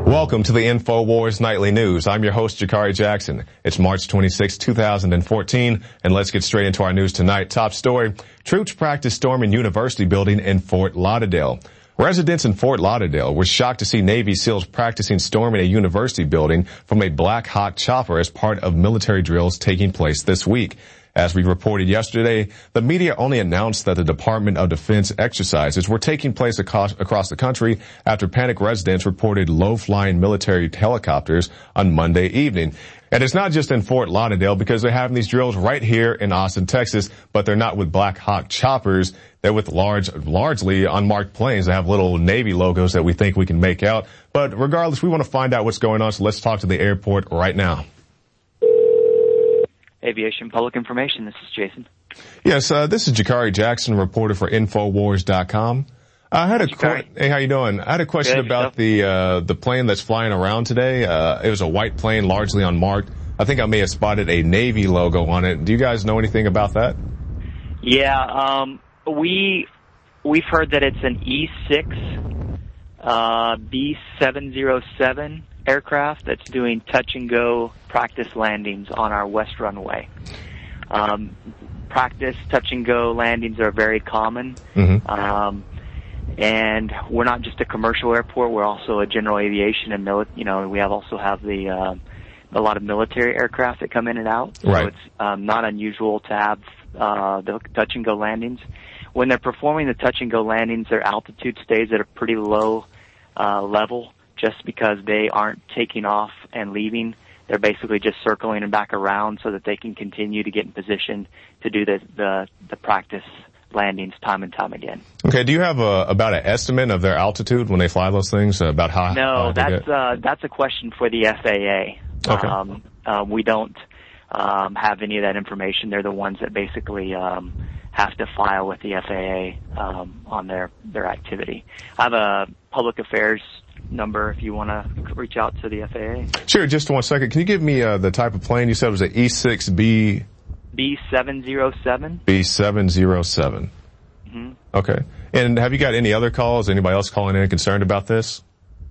Welcome to the InfoWars Nightly News. I'm your host, Jakari Jackson. It's March 26, 2014, and let's get straight into our news tonight. Top story, troops practice storming University building in Fort Lauderdale. Residents in Fort Lauderdale were shocked to see Navy SEALs practicing storming a university building from a Black Hawk chopper as part of military drills taking place this week. As we reported yesterday, the media only announced that the Department of Defense exercises were taking place across the country after panicked residents reported low-flying military helicopters on Monday evening. And it's not just in Fort Lauderdale because they're having these drills right here in Austin, Texas, but they're not with Black Hawk choppers. They're with largely unmarked planes that have little Navy logos that we think we can make out. But regardless, we want to find out what's going on, so let's talk to the airport right now. Aviation Public Information, this is Jason. Yes, this is Jakari Jackson, reporter for Infowars.com. Hey, how you doing? I had a question about the plane that's flying around today. It was a white plane, largely unmarked. I think I may have spotted a Navy logo on it. Do you guys know anything about that? Yeah, we've heard that it's an E6 B707 aircraft that's doing touch-and-go practice landings on our west runway. Practice touch-and-go landings are very common, and we're not just a commercial airport. We're also a general aviation and we also have a lot of military aircraft that come in and out. So right. It's not unusual to have the touch-and-go landings. When they're performing the touch-and-go landings, their altitude stays at a pretty low level, just because they aren't taking off and leaving. They're basically just circling and back around so that they can continue to get in position to do the practice landings time and time again. Okay, do you have about an estimate of their altitude when they fly those things? About how? No, that's a question for the FAA. Okay. We don't have any of that information. They're the ones that basically have to file with the FAA on their activity. I have a public affairs number if you want to reach out to the FAA. Sure, just 1 second. Can you give me the type of plane? You said it was an E6B... B707. B707. Mm-hmm. Okay. And have you got any other calls? Anybody else calling in concerned about this?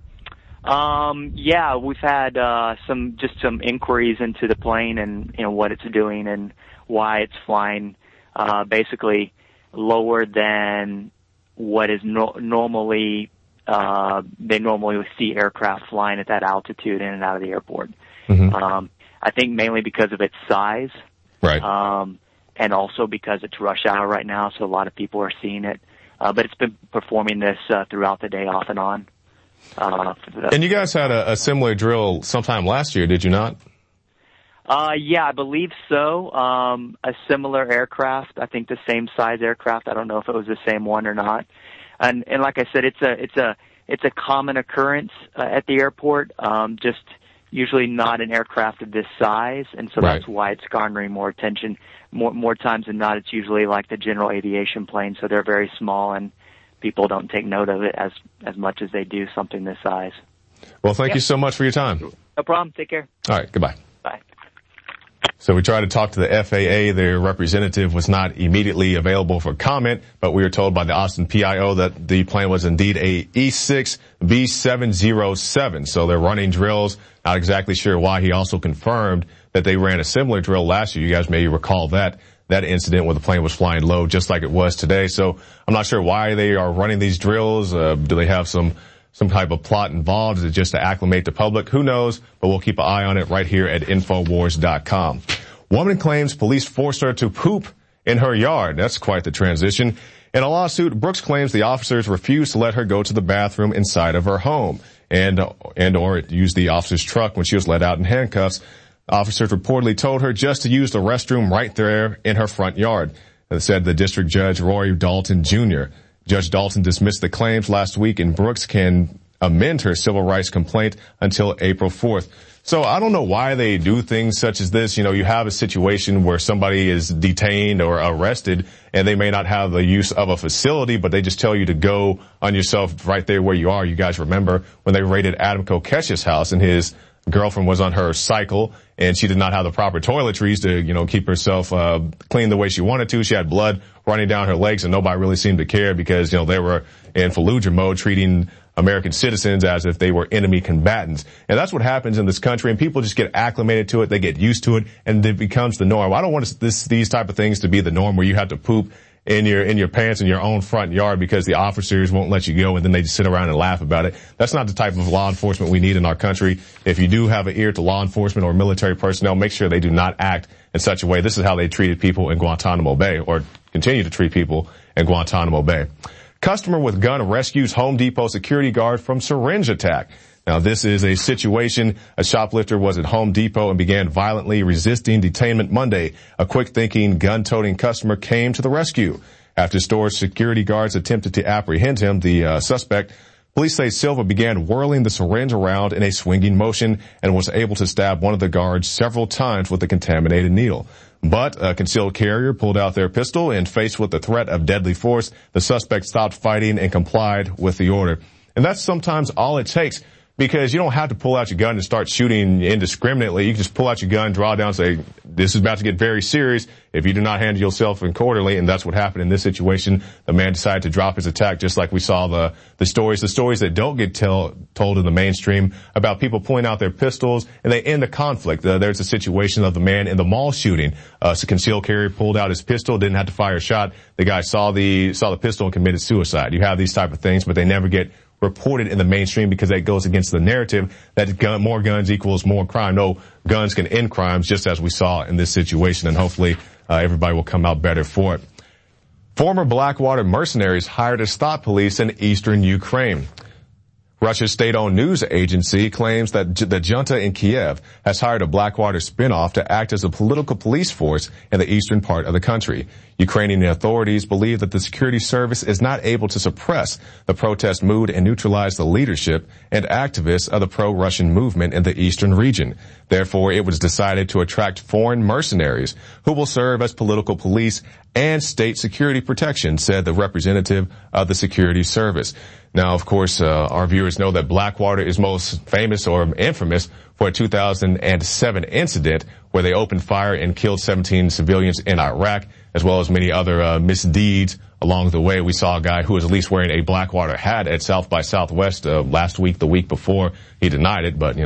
Yeah, we've had some inquiries into the plane and what it's doing and why it's flying basically lower than what is normally they normally see aircraft flying at that altitude in and out of the airport. Mm-hmm. I think mainly because of its size. Right. And also because it's rush hour right now, so a lot of people are seeing it. But it's been performing this throughout the day off and on. And you guys had a similar drill sometime last year, did you not? Yeah, I believe so. A similar aircraft, I think the same size aircraft. I don't know if it was the same one or not. And like I said, it's a common occurrence at the airport. Just usually not an aircraft of this size, and so that's why it's garnering more attention. More times than not, it's usually like the general aviation plane, so they're very small, and people don't take note of it as much as they do something this size. Well, thank you so much for your time. No problem. Take care. All right. Goodbye. Bye. So we tried to talk to the FAA. Their representative was not immediately available for comment, but we were told by the Austin PIO that the plane was indeed a E6 B707. So they're running drills. Not exactly sure why. He also confirmed that they ran a similar drill last year. You guys may recall that incident where the plane was flying low just like it was today. So I'm not sure why they are running these drills. Do they have some type of plot involved? Is it just to acclimate the public? Who knows? But we'll keep an eye on it right here at Infowars.com. Woman claims police forced her to poop in her yard. That's quite the transition. In a lawsuit, Brooks claims the officers refused to let her go to the bathroom inside of her home or use the officer's truck when she was let out in handcuffs. Officers reportedly told her just to use the restroom right there in her front yard, said the district judge Rory Dalton Jr. Judge Dalton dismissed the claims last week, and Brooks can amend her civil rights complaint until April 4th. So I don't know why they do things such as this. You have a situation where somebody is detained or arrested, and they may not have the use of a facility, but they just tell you to go on yourself right there where you are. You guys remember when they raided Adam Kokesh's house, and his girlfriend was on her cycle, and she did not have the proper toiletries to, keep herself clean the way she wanted to. She had blood running down her legs, and nobody really seemed to care because, they were in Fallujah mode treating American citizens as if they were enemy combatants. And that's what happens in this country, and people just get acclimated to it, they get used to it, and it becomes the norm. I don't want these type of things to be the norm where you have to poop in your pants in your own front yard because the officers won't let you go and then they just sit around and laugh about it. That's not the type of law enforcement we need in our country. If you do have an ear to law enforcement or military personnel, make sure they do not act in such a way. This is how they treated people in Guantanamo Bay, or continue to treat people in Guantanamo Bay. Customer with gun rescues Home Depot security guard from syringe attack. Now, this is a situation. A shoplifter was at Home Depot and began violently resisting detainment Monday. A quick-thinking, gun-toting customer came to the rescue. After store security guards attempted to apprehend him, the suspect, police say Silva began whirling the syringe around in a swinging motion and was able to stab one of the guards several times with a contaminated needle. But a concealed carrier pulled out their pistol, and faced with the threat of deadly force, the suspect stopped fighting and complied with the order. And that's sometimes all it takes, because you don't have to pull out your gun and start shooting indiscriminately. You can just pull out your gun, draw down, say, this is about to get very serious if you do not handle yourself accordingly. And that's what happened in this situation. The man decided to drop his attack, just like we saw the stories that don't get told in the mainstream about people pulling out their pistols and they end the conflict. There's a situation of the man in the mall shooting. A concealed carrier pulled out his pistol, didn't have to fire a shot. The guy saw the pistol and committed suicide. You have these type of things, but they never get reported in the mainstream because that goes against the narrative that more guns equals more crime. No, guns can end crimes, just as we saw in this situation, and hopefully everybody will come out better for it. Former Blackwater mercenaries hired to stop police in eastern Ukraine. Russia's state-owned news agency claims that the junta in Kiev has hired a Blackwater spinoff to act as a political police force in the eastern part of the country. Ukrainian authorities believe that the security service is not able to suppress the protest mood and neutralize the leadership and activists of the pro-Russian movement in the eastern region. Therefore, it was decided to attract foreign mercenaries who will serve as political police and state security protection, said the representative of the security service. Now, of course, our viewers know that Blackwater is most famous or infamous for a 2007 incident where they opened fire and killed 17 civilians in Iraq, as well as many other misdeeds along the way. We saw a guy who was at least wearing a Blackwater hat at South by Southwest last week, the week before. He denied it, but,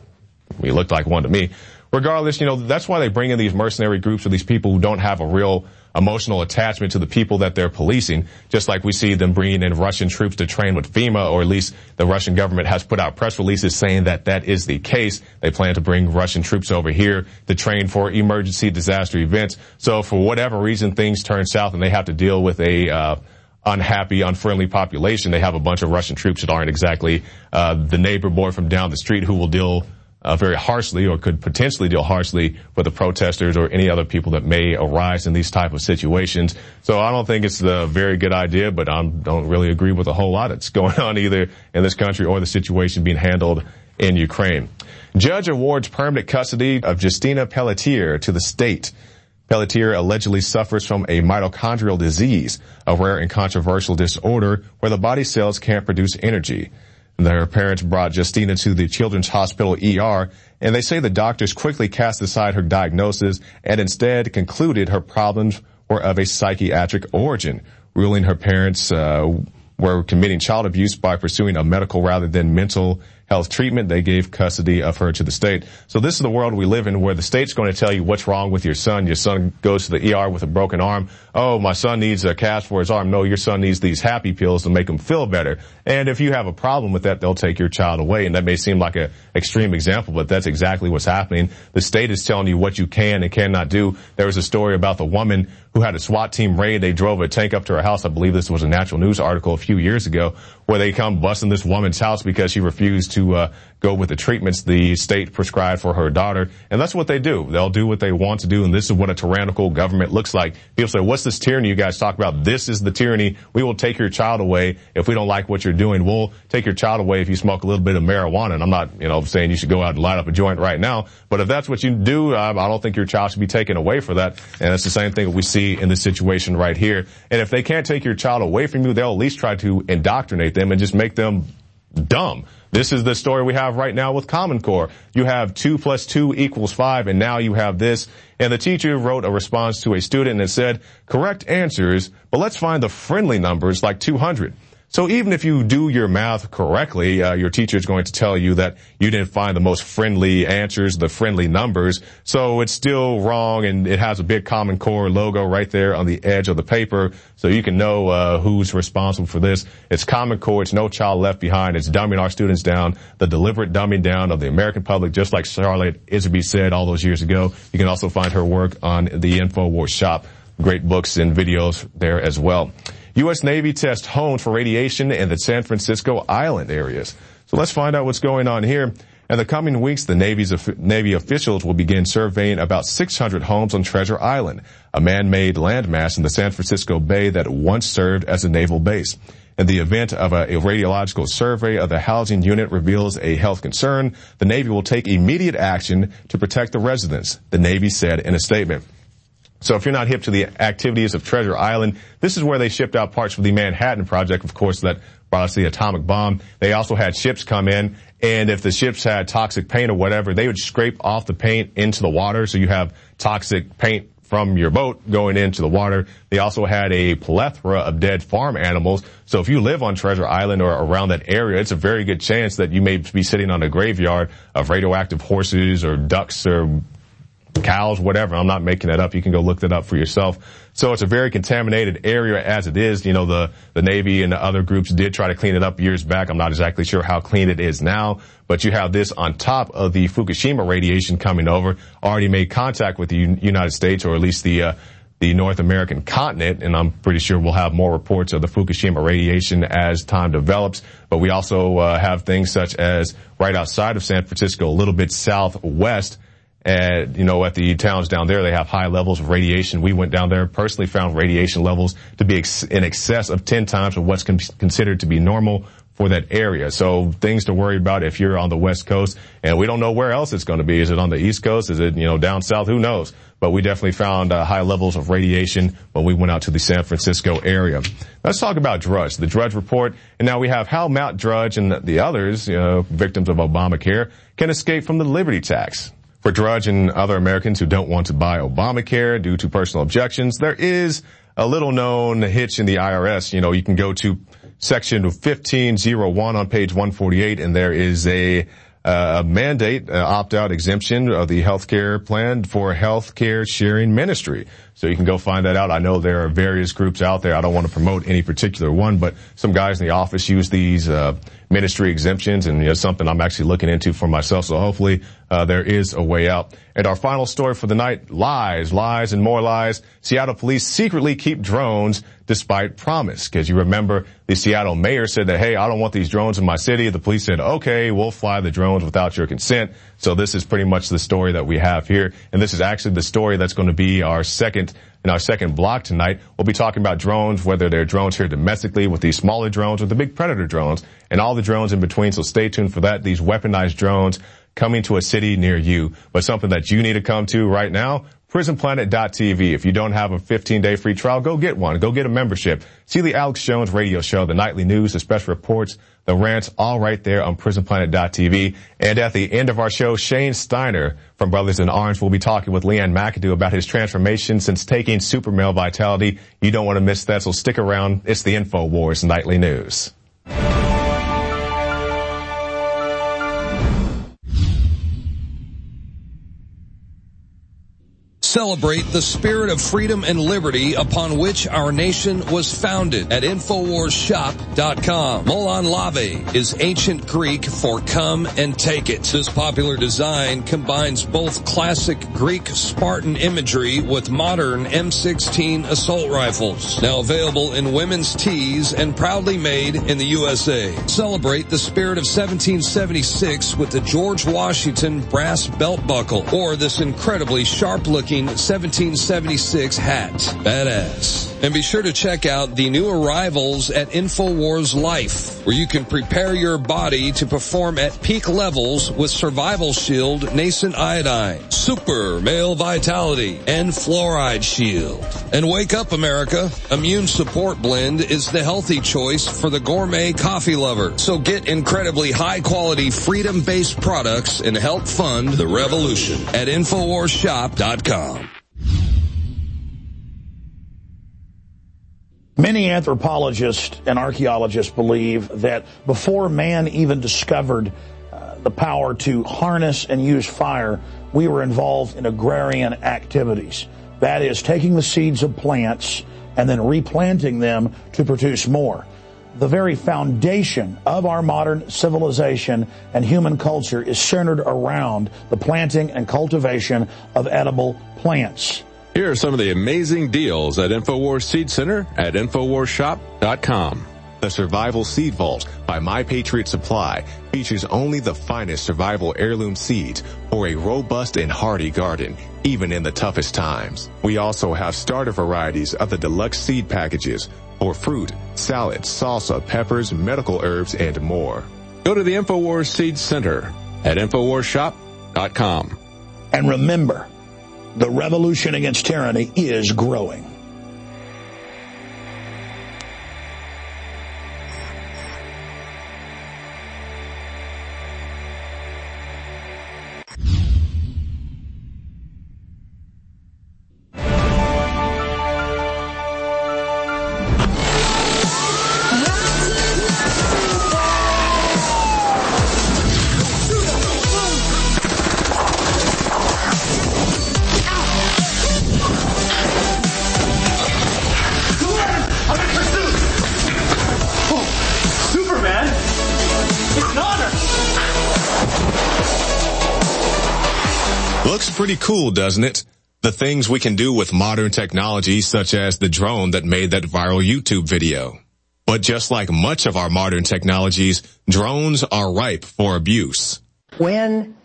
he looked like one to me. Regardless, that's why they bring in these mercenary groups or these people who don't have a real emotional attachment to the people that they're policing, just like we see them bringing in Russian troops to train with FEMA, or at least the Russian government has put out press releases saying that that is the case. They plan to bring Russian troops over here to train for emergency disaster events. So for whatever reason things turn south and they have to deal with a unhappy, unfriendly population, they have a bunch of Russian troops that aren't exactly the neighbor boy from down the street who will deal very harshly, or could potentially deal harshly with the protesters or any other people that may arise in these type of situations. So I don't think it's a very good idea, but I don't really agree with a whole lot that's going on either in this country or the situation being handled in Ukraine. Judge awards permanent custody of Justina Pelletier to the state. Pelletier allegedly suffers from a mitochondrial disease, a rare and controversial disorder where the body cells can't produce energy. Their parents brought Justina to the Children's Hospital ER, and they say the doctors quickly cast aside her diagnosis and instead concluded her problems were of a psychiatric origin, ruling her parents were committing child abuse by pursuing a medical rather than mental health treatment. They gave custody of her to the state. So this is the world we live in, where the state's going to tell you what's wrong with your son. Your son goes to the ER with a broken arm. Oh, my son needs a cast for his arm. No, your son needs these happy pills to make him feel better. And if you have a problem with that, they'll take your child away. And that may seem like an extreme example, but that's exactly what's happening. The state is telling you what you can and cannot do. There was a story about the woman who had a SWAT team raid. They drove a tank up to her house. I believe this was a Natural News article a few years ago, where they come busting this woman's house because she refused to go with the treatments the state prescribed for her daughter. And that's what they do. They'll do what they want to do. And this is what a tyrannical government looks like. People say, what's this tyranny you guys talk about? This is the tyranny. We will take your child away if we don't like what you're doing. We'll take your child away if you smoke a little bit of marijuana. And I'm not, saying you should go out and light up a joint right now. But if that's what you do, I don't think your child should be taken away for that. And it's the same thing that we see in this situation right here. And if they can't take your child away from you, they'll at least try to indoctrinate them and just make them dumb. This is the story we have right now with Common Core. You have 2 + 2 = 5, and now you have this. And the teacher wrote a response to a student and said, correct answers, but let's find the friendly numbers like 200. So even if you do your math correctly, your teacher is going to tell you that you didn't find the most friendly answers, the friendly numbers. So it's still wrong, and it has a big Common Core logo right there on the edge of the paper, so you can know who's responsible for this. It's Common Core. It's No Child Left Behind. It's dumbing our students down, the deliberate dumbing down of the American public, just like Charlotte Iserby said all those years ago. You can also find her work on the InfoWars shop. Great books and videos there as well. U.S. Navy tests homes for radiation in the San Francisco Island areas. So let's find out what's going on here. In the coming weeks, the Navy officials will begin surveying about 600 homes on Treasure Island, a man-made landmass in the San Francisco Bay that once served as a naval base. In the event of a radiological survey of the housing unit reveals a health concern, the Navy will take immediate action to protect the residents, the Navy said in a statement. So if you're not hip to the activities of Treasure Island, this is where they shipped out parts for the Manhattan Project, of course, that brought us the atomic bomb. They also had ships come in, and if the ships had toxic paint or whatever, they would scrape off the paint into the water, so you have toxic paint from your boat going into the water. They also had a plethora of dead farm animals. So if you live on Treasure Island or around that area, it's a very good chance that you may be sitting on a graveyard of radioactive horses or ducks or cows, whatever. I'm not making that up. You can go look that up for yourself. So it's a very contaminated area as it is. You know, the Navy and the other groups did try to clean it up years back. I'm not exactly sure how clean it is now, but you have this on top of the Fukushima radiation coming over, already made contact with the United States, or at least the North American continent, and I'm pretty sure we'll have more reports of the Fukushima radiation as time develops. But we also have things such as right outside of San Francisco, a little bit southwest, and, you know, at the towns down there, they have high levels of radiation. We went down there, personally found radiation levels to be in excess of 10 times of what's considered to be normal for that area. So things to worry about if you're on the West Coast, and we don't know where else it's going to be. Is it on the East Coast? Is it, you know, down south? Who knows? But we definitely found high levels of radiation when we went out to the San Francisco area. Let's talk about Drudge, the Drudge Report. And now we have how Matt Drudge and the others, you know, victims of Obamacare, can escape from the Liberty Tax. For Drudge and other Americans who don't want to buy Obamacare due to personal objections, there is a little known hitch in the IRS. You know, you can go to section 1501 on page 148, and there is a mandate, opt-out exemption of the healthcare plan for healthcare sharing ministry. So you can go find that out. I know there are various groups out there. I don't want to promote any particular one, but some guys in the office use these ministry exemptions, and it's something I'm actually looking into for myself. So hopefully there is a way out. And our final story for the night: lies, and more lies. Seattle police secretly keep drones despite promise. Because you remember the Seattle mayor said that, hey, I don't want these drones in my city. The police said, okay, we'll fly the drones without your consent. So this is pretty much the story that we have here. And this is actually the story that's going to be our second block tonight. We'll be talking about drones, whether they're drones here domestically with these smaller drones or the big Predator drones and all the drones in between. So stay tuned for that. These weaponized drones coming to a city near you. But something that you need to come to right now, PrisonPlanet.tv. If you don't have a 15-day free trial, go get one. Go get a membership. See the Alex Jones radio show, the nightly news, the special reports, the rants, all right there on PrisonPlanet.tv. And at the end of our show, Shane Steiner from Brothers in Arms will be talking with Leanne McAdoo about his transformation since taking super male vitality. You don't want to miss that, so stick around. It's the InfoWars Nightly News. Celebrate the spirit of freedom and liberty upon which our nation was founded at InfoWarsShop.com. Molon Lave is ancient Greek for come and take it. This popular design combines both classic Greek Spartan imagery with modern M16 assault rifles. Now available in women's tees and proudly made in the USA. Celebrate the spirit of 1776 with the George Washington brass belt buckle or this incredibly sharp-looking 1776 hat. Badass. And be sure to check out the new arrivals at InfoWars Life, where you can prepare your body to perform at peak levels with Survival Shield, Nascent Iodine, Super Male Vitality, and Fluoride Shield. And wake up, America. Immune Support Blend is the healthy choice for the gourmet coffee lover. So get incredibly high-quality, freedom-based products and help fund the revolution at InfoWarsShop.com. Many anthropologists and archaeologists believe that before man even discovered the power to harness and use fire, we were involved in agrarian activities. That is, taking the seeds of plants and then replanting them to produce more. The very foundation of our modern civilization and human culture is centered around the planting and cultivation of edible plants. Here are some of the amazing deals at InfoWars Seed Center at InfoWarsShop.com. The Survival Seed Vault by My Patriot Supply features only the finest survival heirloom seeds for a robust and hardy garden, even in the toughest times. We also have starter varieties of the deluxe seed packages for fruit, salads, salsa, peppers, medical herbs, and more. Go to the InfoWars Seed Center at InfoWarsShop.com. And remember, the revolution against tyranny is growing. Pretty cool, doesn't it? The things we can do with modern technology, such as the drone that made that viral YouTube video. But just like much of our modern technologies, drones are ripe for abuse. When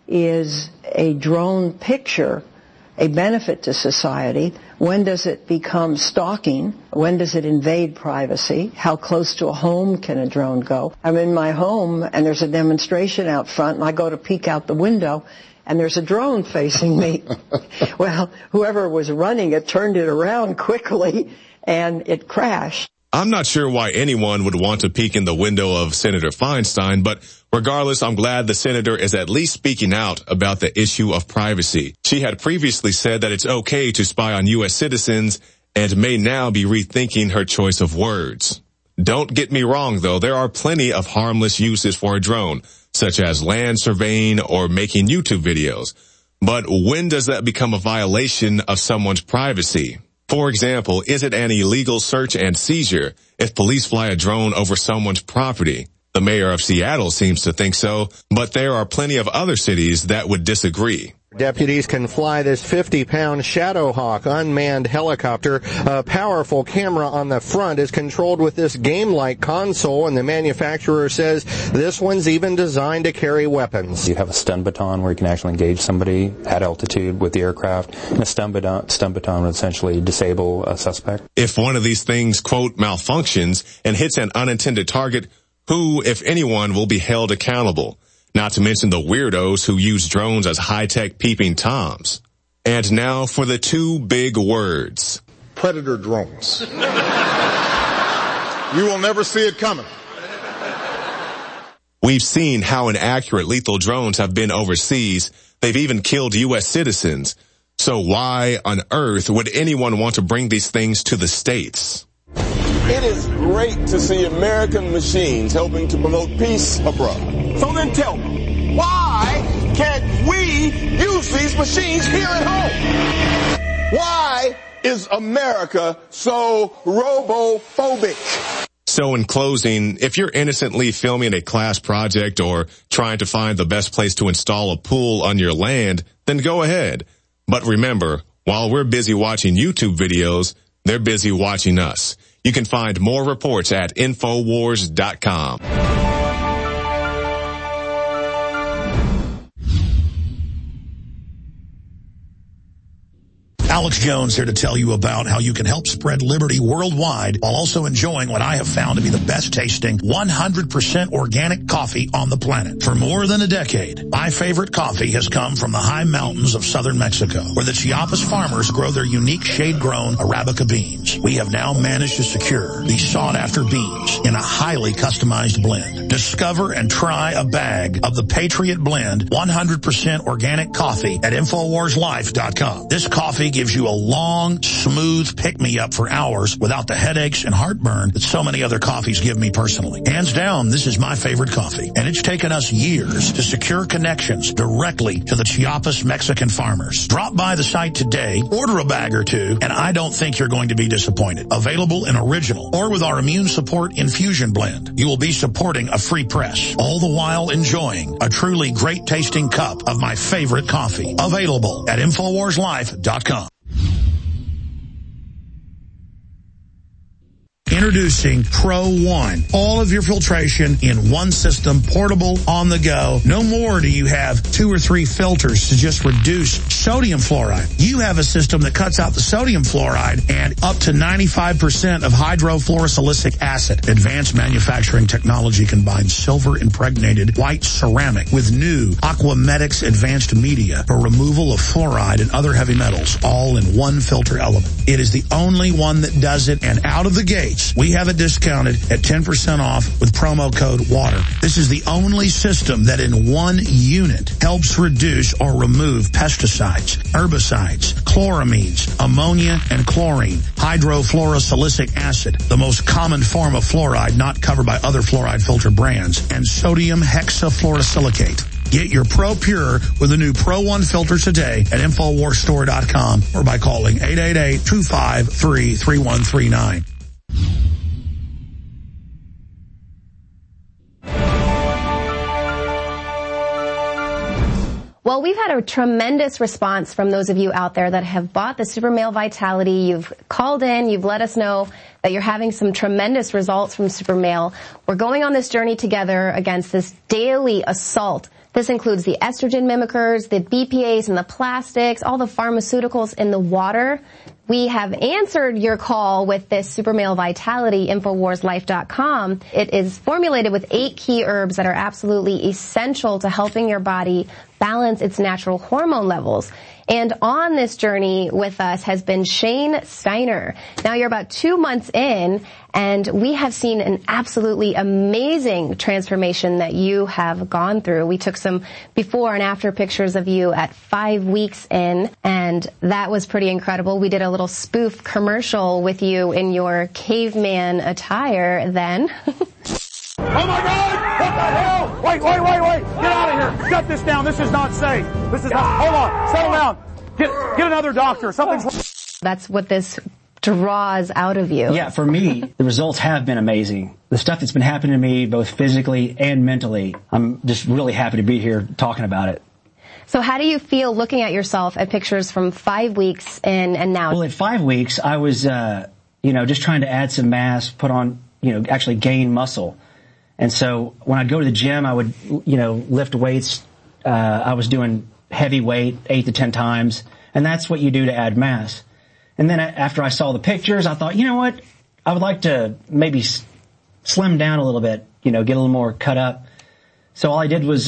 is a drone picture a benefit to society? When does it become stalking? When does it invade privacy? How close to a home can a drone go? I'm in my home and there's a demonstration out front and I go to peek out the window and there's a drone facing me. Well, whoever was running it turned it around quickly and it crashed. I'm not sure why anyone would want to peek in the window of Senator Feinstein, but regardless, I'm glad the senator is at least speaking out about the issue of privacy. She had previously said that it's okay to spy on U.S. citizens and may now be rethinking her choice of words. Don't get me wrong, though. There are plenty of harmless uses for a drone, such as land surveying or making YouTube videos. But when does that become a violation of someone's privacy? For example, is it an illegal search and seizure if police fly a drone over someone's property? The mayor of Seattle seems to think so, but there are plenty of other cities that would disagree. Deputies can fly this 50-pound Shadowhawk unmanned helicopter. A powerful camera on the front is controlled with this game-like console, and the manufacturer says this one's even designed to carry weapons. You have a stun baton where you can actually engage somebody at altitude with the aircraft, and a stun baton would essentially disable a suspect. If one of these things, quote, malfunctions and hits an unintended target, who, if anyone, will be held accountable? Not to mention the weirdos who use drones as high-tech peeping toms. And now for the two big words. Predator drones. You will never see it coming. We've seen how inaccurate lethal drones have been overseas. They've even killed U.S. citizens. So why on earth would anyone want to bring these things to the States? It is great to see American machines helping to promote peace abroad. So then tell me, why can't we use these machines here at home? Why is America so robophobic? So in closing, if you're innocently filming a class project or trying to find the best place to install a pool on your land, then go ahead. But remember, while we're busy watching YouTube videos, they're busy watching us. You can find more reports at Infowars.com. Alex Jones here to tell you about how you can help spread liberty worldwide while also enjoying what I have found to be the best tasting 100% organic coffee on the planet. For more than a decade, my favorite coffee has come from the high mountains of southern Mexico, where the Chiapas farmers grow their unique shade-grown Arabica beans. We have now managed to secure these sought-after beans in a highly customized blend. Discover and try a bag of the Patriot Blend 100% organic coffee at InfoWarsLife.com. This coffee gives gives you a long, smooth pick-me-up for hours without the headaches and heartburn that so many other coffees give me personally. Hands down, this is my favorite coffee, and it's taken us years to secure connections directly to the Chiapas Mexican farmers. Drop by the site today, order a bag or two, and I don't think you're going to be disappointed. Available in original or with our immune support infusion blend. You will be supporting a free press, all the while enjoying a truly great tasting cup of my favorite coffee. Available at InfoWarsLife.com. Introducing Pro One. All of your filtration in one system, portable, on the go. No more do you have 2 or 3 filters to just reduce sodium fluoride. You have a system that cuts out the sodium fluoride and up to 95% of hydrofluorosilicic acid. Advanced manufacturing technology combines silver-impregnated white ceramic with new Aquamedics advanced media for removal of fluoride and other heavy metals, all in one filter element. It is the only one that does it, and out of the gates, we have it discounted at 10% off with promo code WATER. This is the only system that in one unit helps reduce or remove pesticides, herbicides, chloramines, ammonia, and chlorine, hydrofluorosilicic acid, the most common form of fluoride not covered by other fluoride filter brands, and sodium hexafluorosilicate. Get your Pro Pure with the new Pro One filter today at InfoWarsStore.com or by calling 888-253-3139. Well, we've had a tremendous response from those of you out there that have bought the Super Male Vitality. You've called in, you've let us know that you're having some tremendous results from Super Male. We're going on this journey together against this daily assault. This includes the estrogen mimickers, the BPAs and the plastics, all the pharmaceuticals in the water. We have answered your call with this Super Male Vitality, InfoWarsLife.com. It is formulated with 8 key herbs that are absolutely essential to helping your body balance its natural hormone levels. And on this journey with us has been Shane Steiner. Now you're about 2 months in, and we have seen an absolutely amazing transformation that you have gone through. We took some before and after pictures of you at 5 weeks in, and that was pretty incredible. We did a little spoof commercial with you in your caveman attire then. Oh my God! What the hell? Wait! Get out of here! Shut this down. This is not safe. This is not. Hold on. Settle down. Get another doctor. Something's. That's what this draws out of you. Yeah, for me, the results have been amazing. The stuff that's been happening to me, both physically and mentally, I'm just really happy to be here talking about it. So how do you feel looking at yourself at pictures from 5 weeks in and now? Well, at 5 weeks, I was, just trying to add some mass, put on, actually gain muscle. And so when I'd go to the gym, I would, lift weights. I was doing heavy weight 8 to 10 times. And that's what you do to add mass. And then after I saw the pictures, I thought, you know what? I would like to maybe slim down a little bit, get a little more cut up. So all I did was,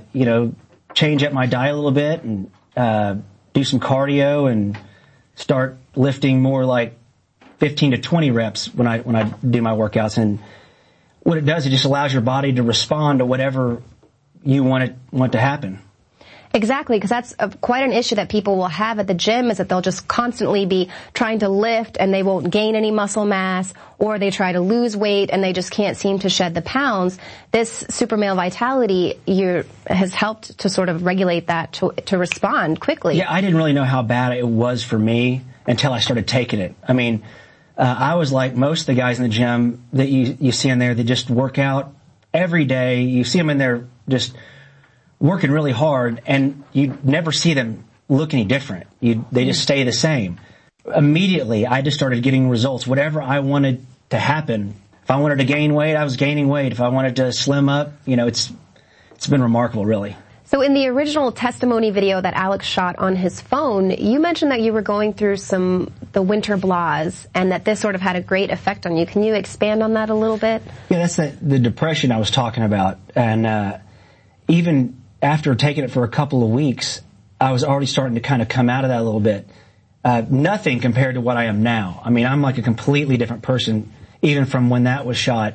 change up my diet a little bit and do some cardio and start lifting more like 15 to 20 reps when I do my workouts. And what it does, it just allows your body to respond to whatever you want to happen. Exactly, because that's quite an issue that people will have at the gym, is that they'll just constantly be trying to lift and they won't gain any muscle mass, or they try to lose weight and they just can't seem to shed the pounds. This Super Male Vitality has helped to sort of regulate that to respond quickly. Yeah, I didn't really know how bad it was for me until I started taking it. I mean, I was like most of the guys in the gym that you see in there that just work out every day. You see them in there just working really hard, and you never see them look any different. They just stay the same. Immediately, I just started getting results. Whatever I wanted to happen. If I wanted to gain weight, I was gaining weight. If I wanted to slim up, it's been remarkable, really. So in the original testimony video that Alex shot on his phone, you mentioned that you were going through the winter blahs and that this sort of had a great effect on you. Can you expand on that a little bit? Yeah, that's the depression I was talking about. And even after taking it for a couple of weeks, I was already starting to kind of come out of that a little bit. Nothing compared to what I am now. I mean, I'm like a completely different person, even from when that was shot.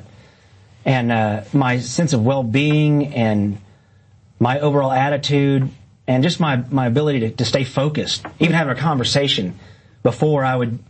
And my sense of well-being and my overall attitude and just my ability to stay focused, even having a conversation, before I would,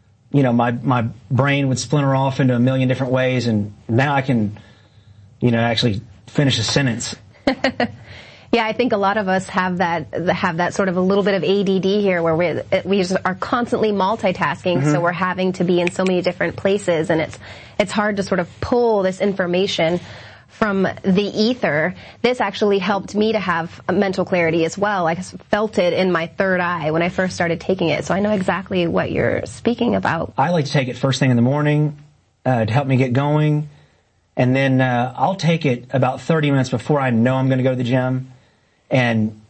my brain would splinter off into a million different ways, and now I can, actually finish a sentence. Yeah, I think a lot of us have that sort of a little bit of ADD here, where we just are constantly multitasking, so we're having to be in so many different places, and it's hard to sort of pull this information from the ether. This actually helped me to have mental clarity as well. I felt it in my third eye when I first started taking it, so I know exactly what you're speaking about. I like to take it first thing in the morning to help me get going, and then I'll take it about 30 minutes before I know I'm going to go to the gym. And,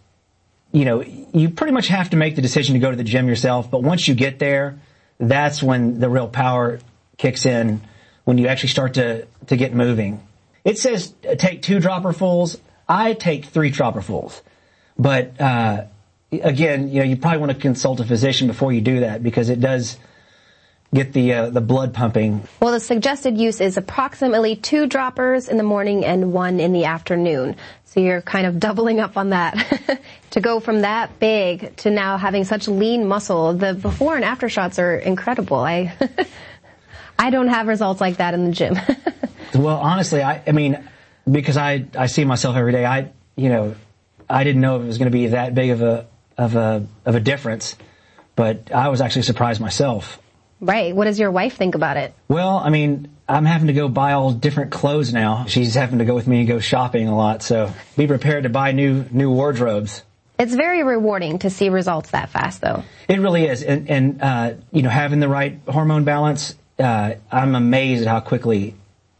you pretty much have to make the decision to go to the gym yourself, but once you get there, that's when the real power kicks in, when you actually start to get moving. It says take 2 dropperfuls. I take 3 dropperfuls. But, again, you probably want to consult a physician before you do that, because it does get the blood pumping. Well, the suggested use is approximately 2 droppers in the morning and 1 in the afternoon. So you're kind of doubling up on that. To go from that big to now having such lean muscle, the before and after shots are incredible. I don't have results like that in the gym. Well, honestly, I mean, because I see myself every day, I didn't know it was going to be that big of a difference, but I was actually surprised myself. Right. What does your wife think about it? Well, I mean, I'm having to go buy all different clothes now. She's having to go with me and go shopping a lot, so be prepared to buy new wardrobes. It's very rewarding to see results that fast, though. It really is. And having the right hormone balance, I'm amazed at how quickly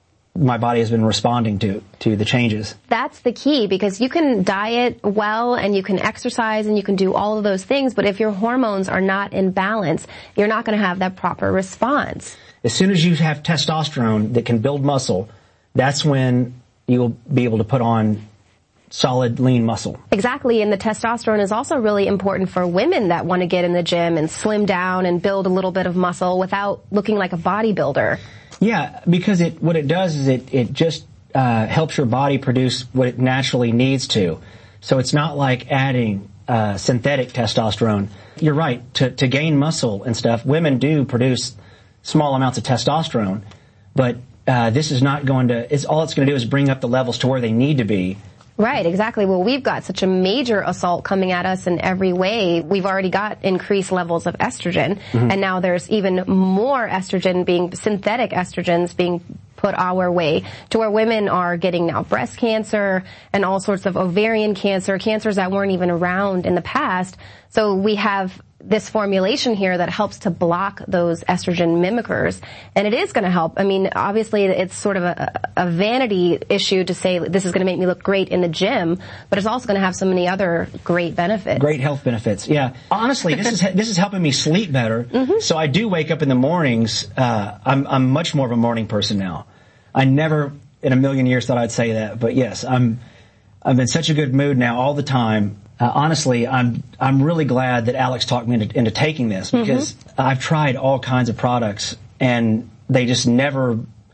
my body has been responding to the changes. That's the key, because you can diet well and you can exercise and you can do all of those things, but if your hormones are not in balance, you're not going to have that proper response. As soon as you have testosterone that can build muscle, that's when you'll be able to put on solid, lean muscle. Exactly, and the testosterone is also really important for women that want to get in the gym and slim down and build a little bit of muscle without looking like a bodybuilder. Yeah, because what it does is it just helps your body produce what it naturally needs to. So it's not like adding synthetic testosterone. You're right, to gain muscle and stuff, women do produce small amounts of testosterone, but this is not going to, all it's going to do is bring up the levels to where they need to be. Right, exactly. Well, we've got such a major assault coming at us in every way. We've already got increased levels of estrogen, and now there's even more synthetic estrogens being put our way, to where women are getting now breast cancer and all sorts of ovarian cancer, cancers that weren't even around in the past. So we have this formulation here that helps to block those estrogen mimickers, and it is going to help. I mean, obviously it's sort of a vanity issue to say this is going to make me look great in the gym, but it's also going to have so many other great benefits. Great health benefits, yeah. Honestly, this is helping me sleep better. So I do wake up in the mornings. I'm much more of a morning person now. I never in a million years thought I'd say that, but yes, I'm in such a good mood now all the time. Honestly, I'm really glad that Alex talked me into taking this, because I've tried all kinds of products and they just never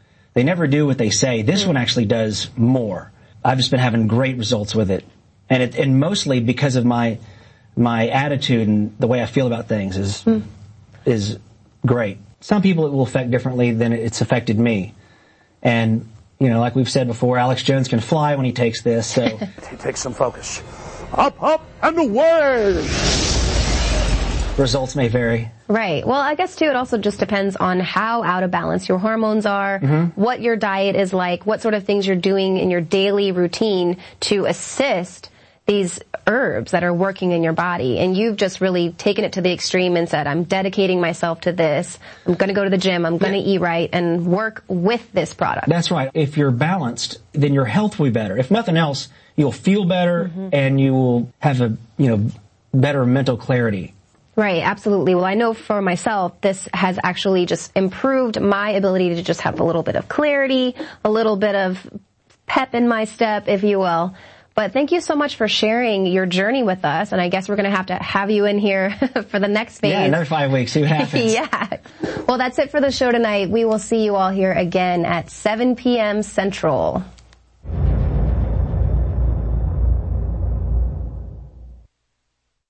do what they say. This one actually does more. I've just been having great results with it, and mostly because of my attitude and the way I feel about things is great. Some people it will affect differently than it's affected me, and like we've said before, Alex Jones can fly when he takes this. So he takes some focus. Up, and away! Results may vary. Right. Well, I guess, too, it also just depends on how out of balance your hormones are, what your diet is like, what sort of things you're doing in your daily routine to assist these herbs that are working in your body. And you've just really taken it to the extreme and said, I'm dedicating myself to this. I'm going to go to the gym. I'm going to eat right and work with this product. That's right. If you're balanced, then your health will be better. If nothing else, you'll feel better and you will have a, better mental clarity. Right, absolutely. Well, I know for myself, this has actually just improved my ability to just have a little bit of clarity, a little bit of pep in my step, if you will. But thank you so much for sharing your journey with us, and I guess we're going to have you in here for the next phase. Yeah, another 5 weeks, see what happens. Yeah. Well, that's it for the show tonight. We will see you all here again at 7 p.m. Central. The Global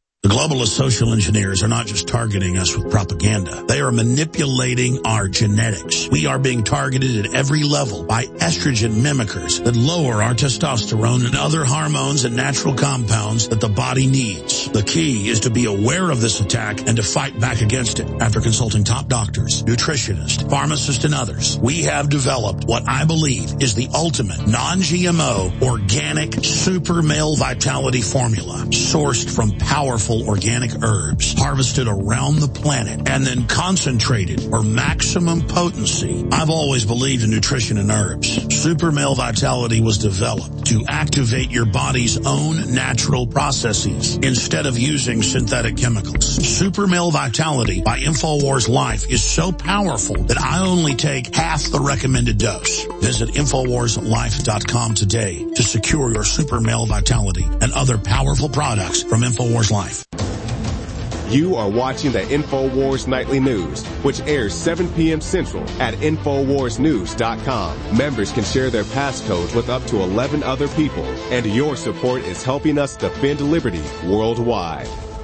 Globalist social engineers are not just targeting us with propaganda. They are manipulating our genetics. We are being targeted at every level by estrogen mimickers that lower our testosterone and other hormones and natural compounds that the body needs. The key is to be aware of this attack and to fight back against it. After consulting top doctors, nutritionists, pharmacists, and others, we have developed what I believe is the ultimate non-GMO organic super male vitality formula, sourced from powerful organic herbs, harvested around the planet, and then concentrated for maximum potency. I've always believed in nutrition and herbs. Super male vitality was developed to activate your body's own natural processes instead of using synthetic chemicals. Super male vitality by InfoWars Life is so powerful that I only take half the recommended dose. Visit InfoWarsLife.com today to secure your super male vitality and other powerful products from InfoWars Life. You are watching the InfoWars Nightly News, which airs 7 p.m. Central at InfoWarsNews.com. Members can share their passcodes with up to 11 other people, and your support is helping us defend liberty worldwide.